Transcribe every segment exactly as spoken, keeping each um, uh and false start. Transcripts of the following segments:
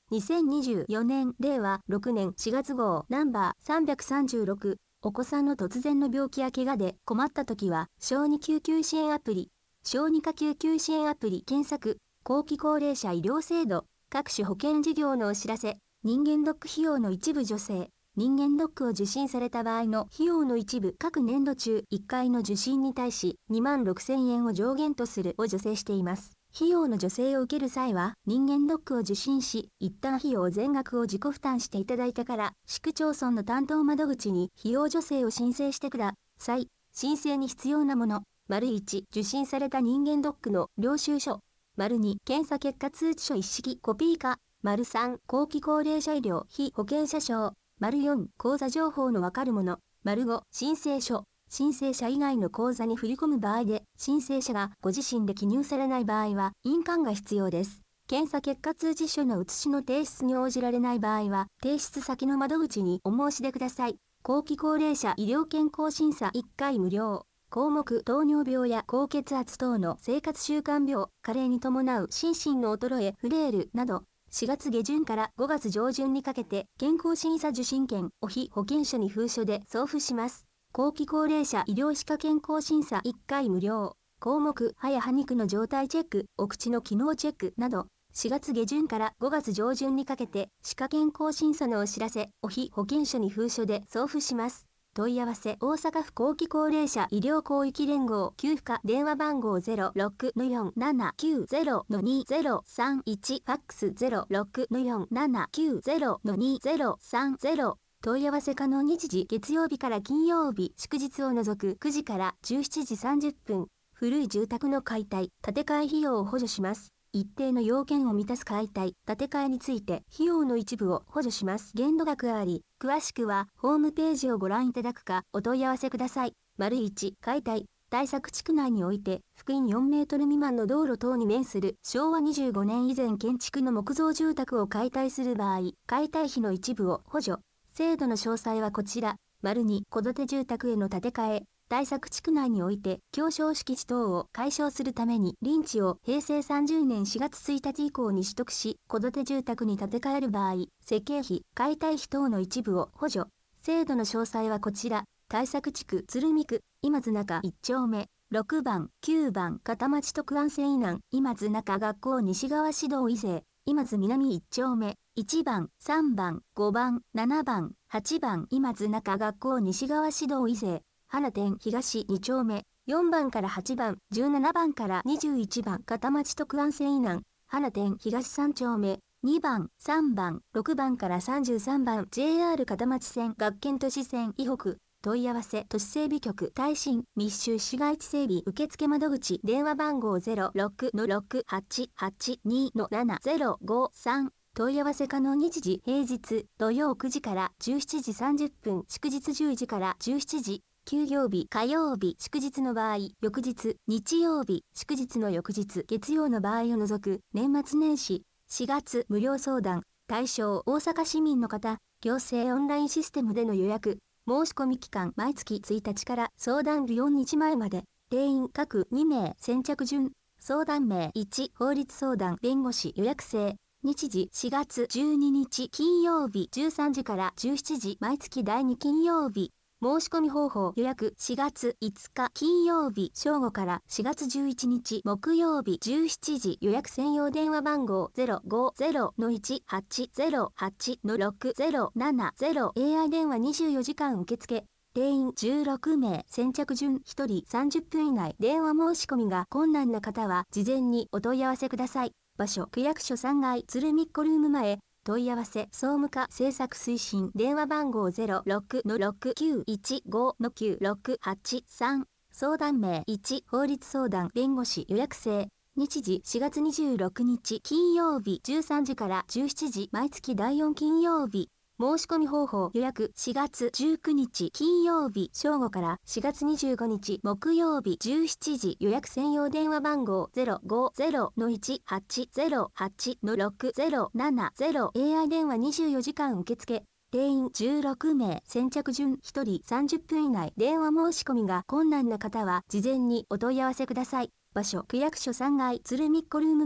にせんにじゅうよねんれいわろくねんしがつ号ナンバーさんびゃくさんじゅうろく。お子さんの突然の病気や怪我で困った時は、小児救急支援アプリ、小児科救急支援アプリ検索、後期高齢者医療制度、各種保険事業のお知らせ、人間ドック費用の一部助成、人間ドックを受診された場合の費用の一部各年度中いっかいの受診に対しにまんろくせんえんを上限とするを助成しています。費用の助成を受ける際は、人間ドックを受診し、一旦費用全額を自己負担していただいてから、市区町村の担当窓口に費用助成を申請してください。申請に必要なもの、丸いち、受診された人間ドックの領収書。丸に、検査結果通知書一式コピー化。丸さん、後期高齢者医療被保険者証。丸よん、口座情報のわかるもの。丸ご、申請書。申請者以外の口座に振り込む場合で、申請者がご自身で記入されない場合は、印鑑が必要です。検査結果通知書の写しの提出に応じられない場合は、提出先の窓口にお申し出ください。後期高齢者医療健康審査いっかい無料。項目、糖尿病や高血圧等の生活習慣病、加齢に伴う心身の衰え、フレイルなど、しがつげじゅんからごがつじょうじゅんにかけて、健康審査受診券を被保険者に封書で送付します。後期高齢者医療歯科健康審査いっかい無料。項目、歯や歯肉の状態チェック、お口の機能チェックなど、しがつげじゅんからごがつじょうじゅんにかけて、歯科健康審査のお知らせを被保険者に封書で送付します。問い合わせ、大阪府後期高齢者医療広域連合給付課電話番号 ゼロろくのよんななきゅうゼロのにゼロさんいち ファックス ゼロろくのよんななきゅうゼロのにゼロさんゼロ。問い合わせ可能日時月曜日から金曜日祝日を除くくじからじゅうしちじさんじゅっぷん。古い住宅の解体建て替え費用を補助します。一定の要件を満たす解体建て替えについて費用の一部を補助します。限度額あり、詳しくはホームページをご覧いただくかお問い合わせください。丸いち、解体対策地区内において幅員よんメートル未満の道路等に面するしょうわにじゅうごねん以前建築の木造住宅を解体する場合、解体費の一部を補助。制度の詳細はこちら。丸に、戸建て住宅への建て替え、対策地区内において、狭小敷地等を解消するために、臨地をへいせいさんじゅうねんしがつついたち以降に取得し、戸建て住宅に建て替える場合、設計費、解体費等の一部を補助。制度の詳細はこちら。対策地区鶴見区、今津中いっちょうめ、ろくばん、きゅうばん、片町徳安線以南、今津中学校西側市道以西、今津南いっちょうめ、いちばん、さんばん、ごばん、ななばん、はちばん、今津中学校西側市道以西、花店東にちょうめ、よんばんからはちばん、じゅうななばんからにじゅういちばん、片町徳安線以南、花店東さんちょうめ、にばん、さんばん、ろくばんからさんじゅうさんばん、ジェイアール 片町線、学研都市線、以北、問い合わせ、都市整備局、耐震、密集市街地整備、受付窓口、電話番号 ゼロろくのろくはちはちにのななゼロごさん。問い合わせ可能日時、平日、土曜くじからじゅうしちじさんじゅっぷん、祝日じゅうじからじゅうしちじ、休業日、火曜日、祝日の場合、翌日、日曜日、祝日の翌日、月曜の場合を除く、年末年始、しがつ無料相談、対象、大阪市民の方、行政オンラインシステムでの予約、申し込み期間、毎月ついたちから相談日よっかまえまで、定員各にめい、先着順、相談名いち、法律相談、弁護士予約制。日時しがつじゅうににち金曜日じゅうさんじからじゅうしちじ毎月だいに金曜日。申し込み方法予約しがついつか金曜日正午からしがつじゅういちにち木曜日じゅうしちじ予約専用電話番号 ゼロごゼロのいちはちゼロはちのろくゼロななゼロ エーアイ 電話にじゅうよじかん受付。定員じゅうろくめい先着順ひとりさんじゅっぷん以内電話申し込みが困難な方は事前にお問い合わせください。場所区役所さんがい鶴見っこルーム前問い合わせ総務課政策推進電話番号 ゼロろくのろくきゅういちごのきゅうろくはちさん。相談名いち法律相談弁護士予約制。日時しがつにじゅうろくにち金曜日じゅうさんじからじゅうしちじ毎月だいよん金曜日。申し込み方法予約しがつじゅうくにち金曜日正午からしがつにじゅうごにち木曜日じゅうしちじ予約専用電話番号 ゼロごゼロのいちはちゼロはちのろくゼロななゼロ エーアイ 電話にじゅうよじかん受付。定員じゅうろくめい先着順ひとりさんじゅっぷん以内電話申し込みが困難な方は事前にお問い合わせください。場所区役所さんがい鶴見っこルーム前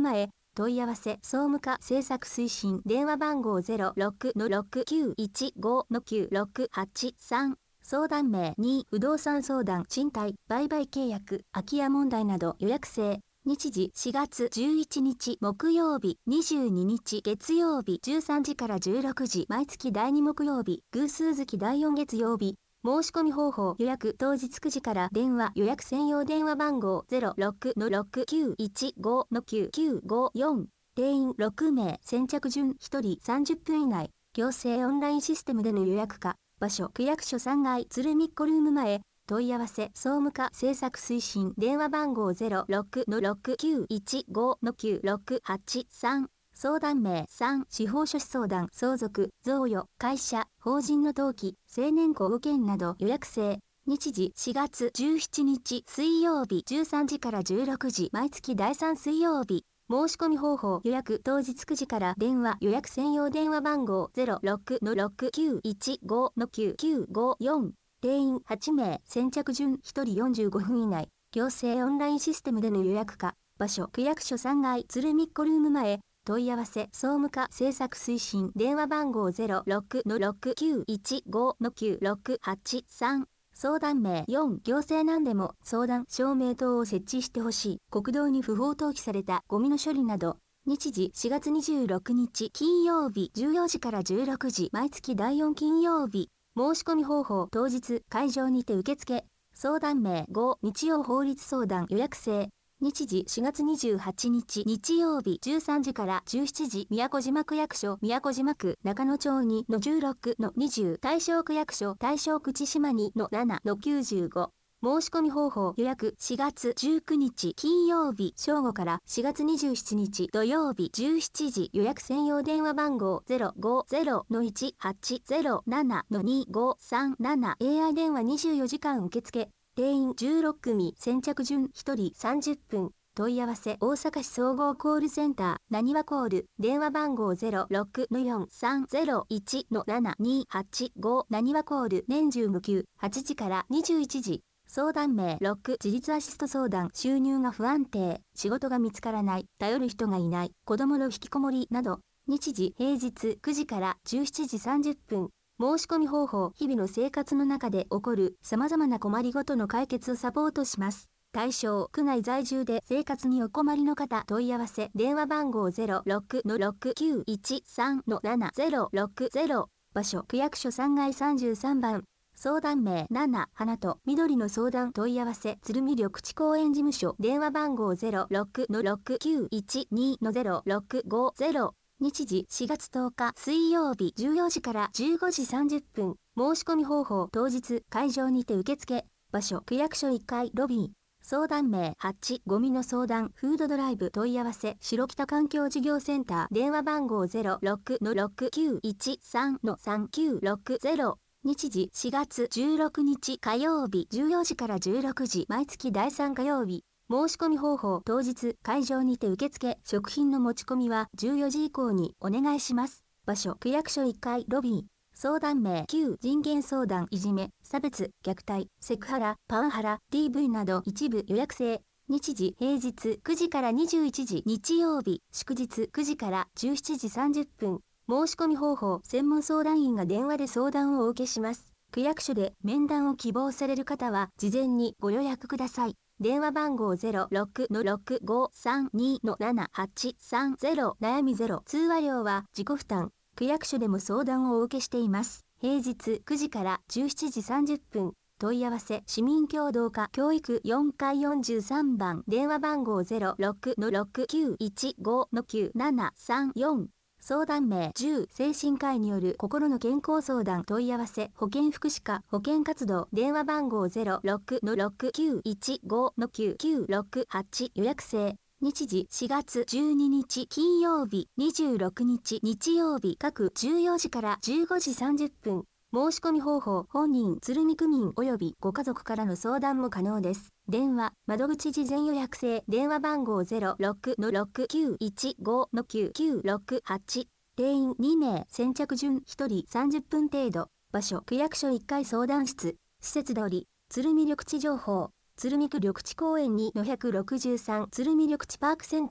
問い合わせ総務課政策推進電話番号 ゼロろくのろくきゅういちごのきゅうろくはちさん。相談名に不動産相談賃貸売買契約空き家問題など予約制。日時しがつじゅういちにち木曜日、にじゅうににち月曜日じゅうさんじからじゅうろくじ毎月だいに木曜日、偶数月だいよん月曜日。申し込み方法予約当日くじから電話予約専用電話番号 ゼロろくのろくきゅういちごのきゅうきゅうごよん。定員ろくめい先着順ひとりさんじゅっぷん以内。行政オンラインシステムでの予約か。場所区役所さんがい鶴見っこルーム前。問い合わせ総務課政策推進電話番号 ゼロろくのろくきゅういちごのきゅうろくはちさん。相談名さん司法書士相談相続贈与会社法人の登記成年後保険など予約制。日時しがつじゅうしちにち水曜日じゅうさんじからじゅうろくじ毎月だいさん水曜日。申し込み方法予約当日くじから電話予約専用電話番号 ゼロろくのろくきゅういちごのきゅうきゅうごよん。定員はちめい先着順ひとりよんじゅうごふん以内。行政オンラインシステムでの予約か。場所区役所さんがい鶴見っこルーム前。問い合わせ総務課政策推進電話番号 ゼロろくのろくきゅういちごのきゅうろくはちさん。相談名よん行政なんでも相談証明等を設置してほしい。国道に不法投棄されたゴミの処理など。日時しがつにじゅうろくにち金曜日じゅうよじからじゅうろくじ毎月だいよん金曜日。申し込み方法当日会場にて受付。相談名ご日曜法律相談予約制。日時しがつにじゅうはちにち日曜日じゅうさんじからじゅうしちじ宮古島区役所宮古島区中野町にのじゅうろくのにじゅう大正区役所大正区千島にのななのきゅうじゅうご。申し込み方法予約しがつじゅうくにち金曜日正午からしがつにじゅうしちにち土曜日じゅうしちじ予約専用電話番号 ゼロごゼロのいちはちゼロななのにごさんなな。 エーアイ 電話にじゅうよじかん受付。定員じゅうろくくみ先着順ひとりさんじゅっぷん。問い合わせ大阪市総合コールセンターなにわコール電話番号 ゼロろくのよんさんゼロいちのななにはちご。なにわコール年中無休はちじからにじゅういちじ。相談名ろく自立アシスト相談収入が不安定仕事が見つからない頼る人がいない子供の引きこもりなど。日時平日くじからじゅうしちじさんじゅっぷん。申し込み方法日々の生活の中で起こる様々な困りごとの解決をサポートします。対象区内在住で生活にお困りの方問い合わせ電話番号 ゼロろくのろくきゅういちさんのななゼロろくゼロ。場所区役所さんがいさんじゅうさんばん。相談名なな花と緑の相談問い合わせ鶴見緑地公園事務所電話番号 ゼロろくのろくきゅういちにのゼロろくごゼロ。日時しがつとおか水曜日じゅうよじからじゅうごじさんじゅっぷん。申し込み方法当日会場にて受付。場所区役所いっかいロビー。相談名はちゴミの相談フードドライブ問い合わせ白北環境事業センター電話番号 ゼロろくのろくきゅういちさんのさんきゅうろくゼロ。日時しがつじゅうろくにち火曜日じゅうよじからじゅうろくじ毎月だいさん火曜日。申し込み方法当日会場にて受付。食品の持ち込みはじゅうよじ以降にお願いします。場所区役所いっかいロビー。相談名きゅう人権相談いじめ差別虐待セクハラパワハラ ディーブイ など一部予約制。日時平日くじからにじゅういちじ日曜日祝日くじからじゅうしちじさんじゅっぷん。申し込み方法専門相談員が電話で相談をお受けします。区役所で面談を希望される方は事前にご予約ください。電話番号 ゼロろくのろくごさんにのななはちさんゼロ。悩みゼロ。通話料は自己負担。区役所でも相談をお受けしています。平日くじからじゅうしちじさんじゅっぷん。問い合わせ市民協働課教育よんかいよんじゅうさんばん電話番号 ゼロろくのろくきゅういちごのきゅうななさんよん。相談名じゅう精神科医による心の健康相談問い合わせ保健福祉課保健活動電話番号 ゼロろくのろくきゅういちごのきゅうきゅうろくはち。予約制。日時しがつじゅうににち金曜日にじゅうろくにち日曜日各じゅうよじからじゅうごじさんじゅっぷん。申し込み方法本人鶴見区民及びご家族からの相談も可能です。電話窓口事前予約制電話番号 ゼロろくのろくきゅういちごのきゅうきゅうろくはち。定員にめい先着順ひとりさんじゅっぷん程度。場所区役所いっかい相談室。施設通り鶴見緑地情報鶴見区緑地公園にのひゃくろくじゅうさん鶴見緑地パークセンター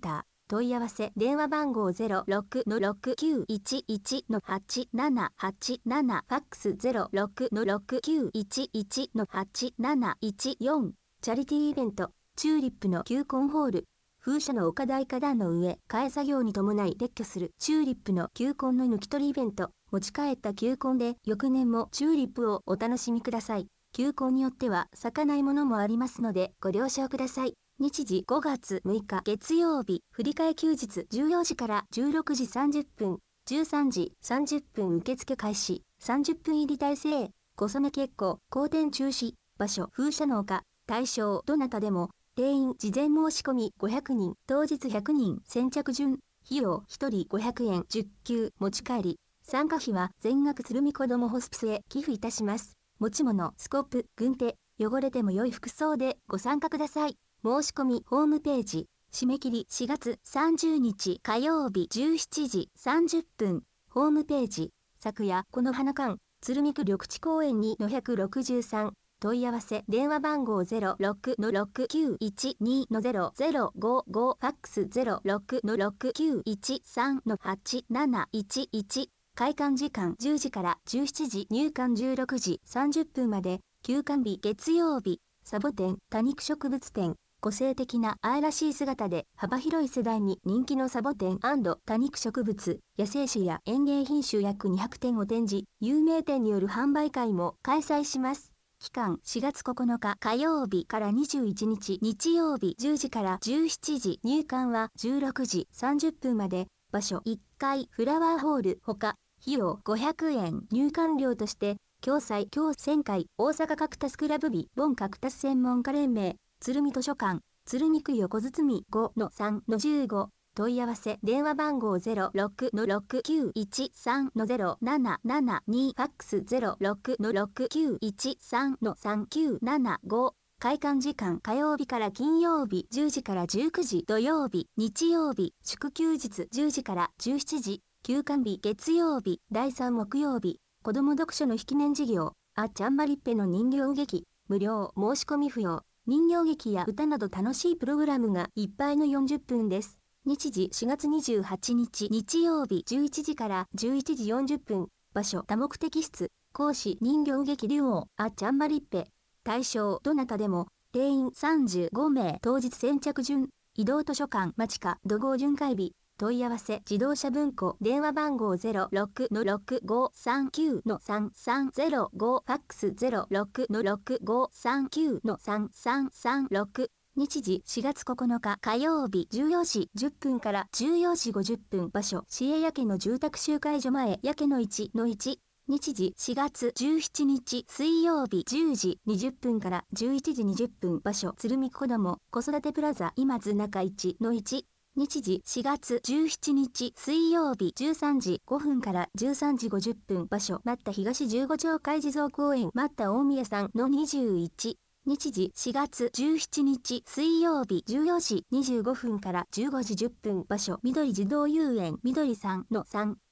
問い合わせ電話番号 ゼロろくのろくきゅういちいちのはちななはちなな ファックス ゼロろくのろくきゅういちいちのはちなないちよん。チャリティーイベントチューリップの球根ホール。風車の丘大花壇の上替え作業に伴い撤去するチューリップの球根の抜き取りイベント。持ち帰った球根で翌年もチューリップをお楽しみください。球根によっては咲かないものもありますのでご了承ください。日時ごがつむいか月曜日、振り替え休日じゅうよじからじゅうろくじさんじゅっぷん、じゅうさんじさんじゅっぷん受付開始、さんじゅっぷん入り体制、小曽根結構、後天中止、場所、風車の丘、対象、どなたでも、定員、事前申し込みごひゃくにん、当日ひゃくにん、先着順、費用、ひとりごひゃくえん、じゅっ球、持ち帰り、参加費は全額鶴見子どもホスピスへ寄付いたします。持ち物、スコップ、軍手、汚れても良い服装でご参加ください。申し込みホームページ締め切りしがつさんじゅうにち火曜日じゅうしちじさんじゅっぷんホームページ昨夜この花館鶴見区緑地公園にのひゃくろくじゅうさん問い合わせ電話番号 ゼロろくのろくきゅういちにのゼロゼロごごファックス ゼロろくのろくきゅういちさんのはちなないちいち開館時間じゅうじからじゅうしちじ入館じゅうろくじさんじゅっぷんまで休館日月曜日サボテン多肉植物展個性的な愛らしい姿で幅広い世代に人気のサボテン&多肉植物、野生種や園芸品種約にひゃくてんを展示、有名店による販売会も開催します。期間しがつここのか火曜日からにじゅういちにち日曜日じゅうじからじゅうしちじ入館はじゅうろくじさんじゅっぷんまで場所いっかいフラワーホールほか費用ごひゃくえん入館料として共済共選会大阪カクタスクラブ日本カクタス専門家連盟鶴見図書館鶴見区横堤 ごのさんのじゅうご問い合わせ電話番号 ゼロろくのろくきゅういちさんのゼロななななにファックス ゼロろくのろくきゅういちさんのさんきゅうななご開館時間火曜日から金曜日じゅうじからじゅうくじ土曜日日曜日祝休日じゅうじからじゅうしちじ休館日月曜日だいさん木曜日子ども読書の引き面事業あっちゃんまりっぺの人形劇無料申し込み不要人形劇や歌など楽しいプログラムがいっぱいのよんじゅっぷんです。日時しがつにじゅうはちにち日曜日じゅういちじからじゅういちじよんじゅっぷん場所多目的室講師人形劇竜王あっちゃんまりっぺ対象どなたでも定員さんじゅうごめい当日先着順移動図書館町か土号巡回日問い合わせ自動車文庫電話番号 ゼロろくのろくごさんきゅうのさんさんゼロごファックス ゼロろくのろくごさんきゅうのさんさんさんろく日時しがつここのか火曜日じゅうよじじゅっぷんからじゅうよじごじゅっぷん場所市営焼の住宅集会所前焼のいちのいち日時しがつじゅうしちにち水曜日じゅうじにじゅっぷんからじゅういちじにじゅっぷん場所鶴見子ども子育てプラザ今津中いちのいち日時しがつじゅうしちにち水曜日じゅうさんじごふんからじゅうさんじごじゅっぷん場所マッタ東じゅうごちょう海地蔵公園マッタ大宮さんのにじゅういち日時しがつじゅうしちにち水曜日じゅうよじにじゅうごふんからじゅうごじじゅっぷん場所緑児童遊園緑さんのさん